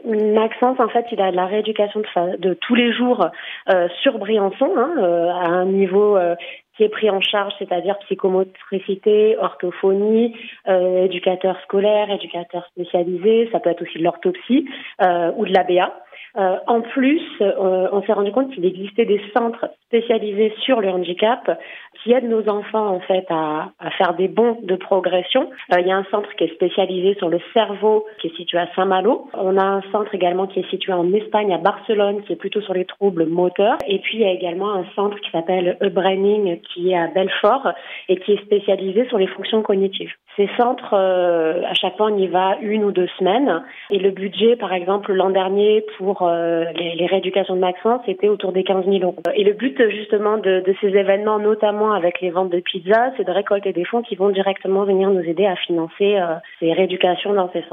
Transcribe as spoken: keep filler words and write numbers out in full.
Maxence, en fait, il a de la rééducation de, fa- de tous les jours euh, sur Briançon, hein, euh, à un niveau euh, qui est pris en charge, c'est-à-dire psychomotricité, orthophonie, euh, éducateur scolaire, éducateur spécialisé, ça peut être aussi de l'orthopsie euh, ou de l'A B A. Euh, en plus, euh, on s'est rendu compte qu'il existait des centres spécialisés sur le handicap qui aident nos enfants en fait à, à faire des bonds de progression. Euh, il y a un centre qui est spécialisé sur le cerveau qui est situé à Saint-Malo. On a un centre également qui est situé en Espagne, à Barcelone, qui est plutôt sur les troubles moteurs. Et puis il y a également un centre qui s'appelle E-Braining qui est à Belfort et qui est spécialisé sur les fonctions cognitives. Ces centres, euh, à chaque fois, on y va une ou deux semaines. Et le budget, par exemple, l'an dernier pour euh, les, les rééducations de Maxence, c'était autour des quinze mille euros. Et le but, justement, de, de ces événements, notamment avec les ventes de pizza, c'est de récolter des fonds qui vont directement venir nous aider à financer euh, ces rééducations dans ces centres.